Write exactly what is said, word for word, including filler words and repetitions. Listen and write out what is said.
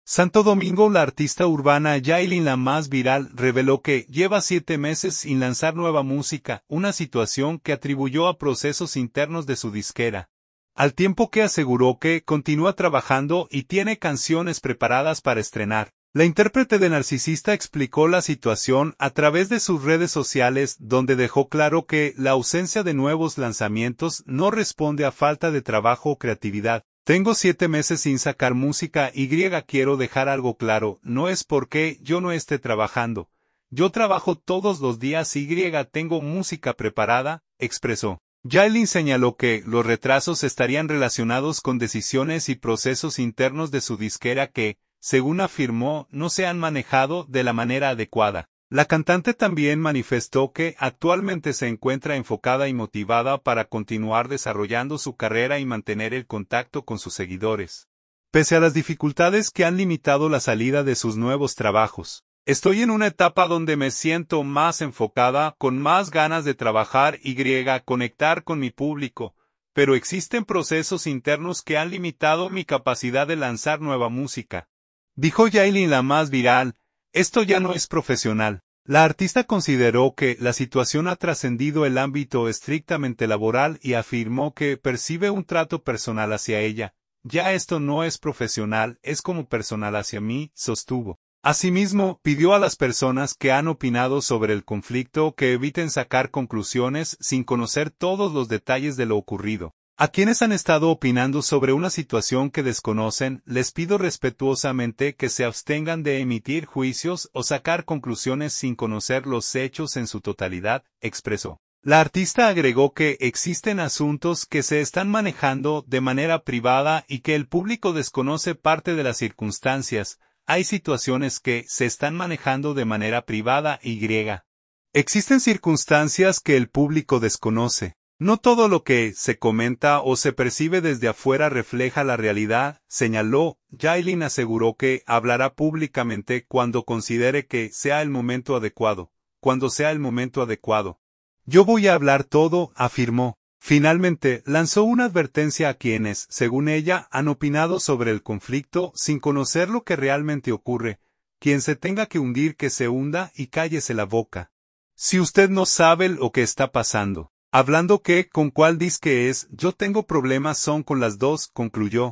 Santo Domingo. La artista urbana Yailin, la más viral, reveló que lleva siete meses sin lanzar nueva música, una situación que atribuyó a procesos internos de su disquera. Al tiempo que aseguró que continúa trabajando y tiene canciones preparadas para estrenar. La intérprete de Narcisista explicó la situación a través de sus redes sociales, donde dejó claro que la ausencia de nuevos lanzamientos no responde a falta de trabajo o creatividad. Tengo siete meses sin sacar música y quiero dejar algo claro, no es porque yo no esté trabajando. Yo trabajo todos los días y tengo música preparada, expresó. Yailin señaló que los retrasos estarían relacionados con decisiones y procesos internos de su disquera que, según afirmó, no se han manejado de la manera adecuada. La cantante también manifestó que actualmente se encuentra enfocada y motivada para continuar desarrollando su carrera y mantener el contacto con sus seguidores. Pese a las dificultades que han limitado la salida de sus nuevos trabajos, estoy en una etapa donde me siento más enfocada, con más ganas de trabajar y conectar con mi público, pero existen procesos internos que han limitado mi capacidad de lanzar nueva música. Dijo Yailin, la más viral. Esto ya no es profesional. La artista consideró que la situación ha trascendido el ámbito estrictamente laboral y afirmó que percibe un trato personal hacia ella. Ya esto no es profesional, es como personal hacia mí, sostuvo. Asimismo, pidió a las personas que han opinado sobre el conflicto que eviten sacar conclusiones sin conocer todos los detalles de lo ocurrido. A quienes han estado opinando sobre una situación que desconocen, les pido respetuosamente que se abstengan de emitir juicios o sacar conclusiones sin conocer los hechos en su totalidad, expresó. La artista agregó que existen asuntos que se están manejando de manera privada y que el público desconoce parte de las circunstancias. Hay situaciones que se están manejando de manera privada y griega. Existen circunstancias que el público desconoce. No todo lo que se comenta o se percibe desde afuera refleja la realidad, señaló. Yailin aseguró que hablará públicamente cuando considere que sea el momento adecuado, cuando sea el momento adecuado. Yo voy a hablar todo, afirmó. Finalmente, lanzó una advertencia a quienes, según ella, han opinado sobre el conflicto sin conocer lo que realmente ocurre. Quien se tenga que hundir que se hunda y cállese la boca. Si usted no sabe lo que está pasando. Hablando que, con cuál disque es, yo tengo problemas son con las dos, concluyó.